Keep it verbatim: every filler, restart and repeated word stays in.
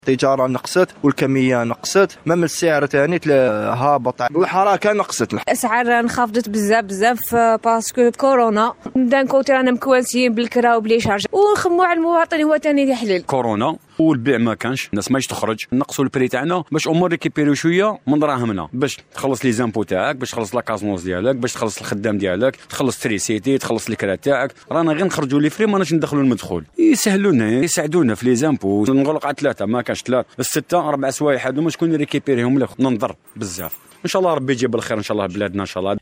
التجارة نقصت والكمية نقصت، مم السعر ثاني هابط، الحركة نقصت. الأسعار انخفضت بزاف بزاف باسكو كورونا، دان كوتي رانا مكوانسين بالكرا وبلي شارج، ونخمو على المواطن هو ثاني يحلل. كورونا والبيع ما كانش، الناس ماش تخرج، نقصوا البري تاعنا باش امور ريكيبيريو شويه من دراهمنا، باش تخلص لي زامبو تاعك، باش تخلص لاكازموس ديالك، باش تخلص الخدام ديالك، تخلص تريسيتي، تخلص الكرا تاعك، رانا غير نخرجوا لي فري ماناش ندخلوا المدخول. يسهلونا يساعدونا في لي زامبو، نغلق على ثلاثه ما كانش ثلاثه السته اربع سوايع هذوما شكون يريكيبيريهم لك، ننظر بزاف. ان شاء الله ربي يجيب الخير ان شاء الله بلادنا ان شاء الله.